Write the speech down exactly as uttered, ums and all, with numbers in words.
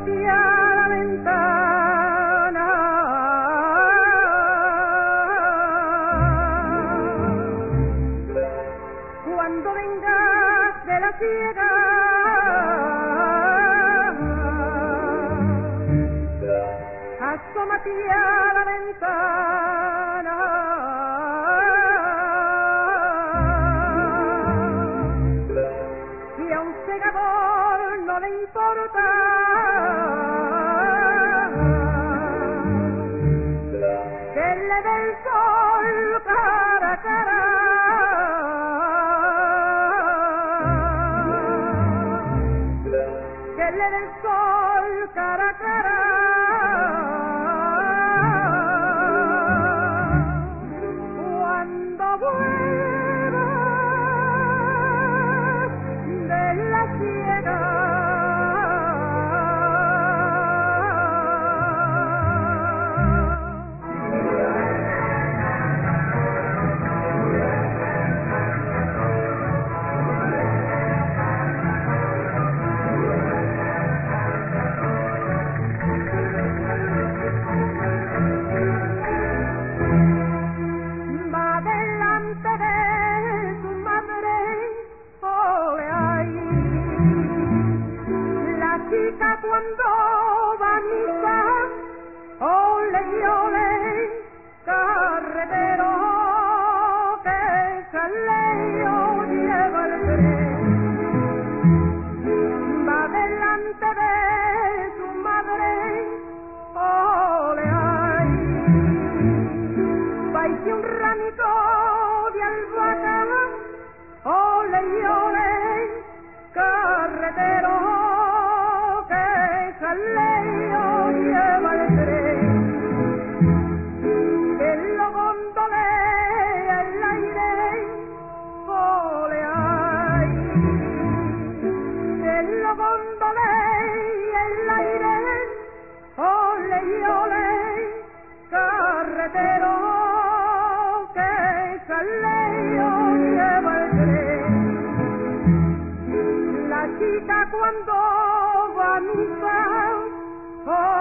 asómate a la ventana. Cuando vengas de la ciega, asómate a la ventana. Si a un segador no le importa que le dé el sol cara a cara, que le dé el sol cara a cara, cuando vuelva de la ciega. Va delante de su madre, ole ay. La chica cuando va a misa, ole y ole, carretero que jaleo lleva el tren. Va delante de su madre, ole ay. Va y que un ramito de albahaca, ole y ole, carretero que jaleo lleva el tren. Que lo gondolea el aire, ole ay. Que lo gondolea el aire, ole y ole, carretero que jaleo lleva el tren. La chica cuando va a misa, oh,